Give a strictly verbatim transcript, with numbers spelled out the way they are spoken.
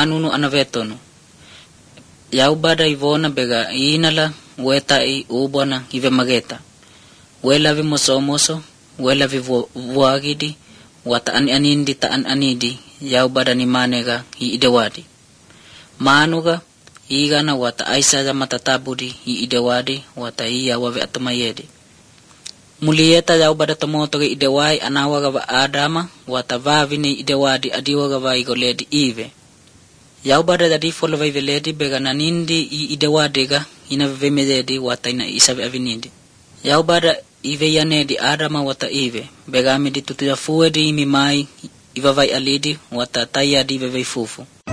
manunu anavetonu. Yaubada ivona bega inala weta i ubona ive mageta. Wela vi moso moso, wela vi vuagidi, wata an anindi ta an anidi, yaubada ni manega i idewadi. Manuga, igana wata aisa matatabudi i idewadi, wata iya wave atumayedi. Mulieta yaubada tomotoge idewai anawaga va adama, wata vavini idewadi adiwaga va igoledi ive. Yaubada dari follow vai veledi bega nanindi i idewadiga ina vemededi wata ina isabe avinindi. Yaubada ive yanedi adama wata ive bega amedi tutuya fuedi imi mai iva vai alidi wata tayadi vevei fufu.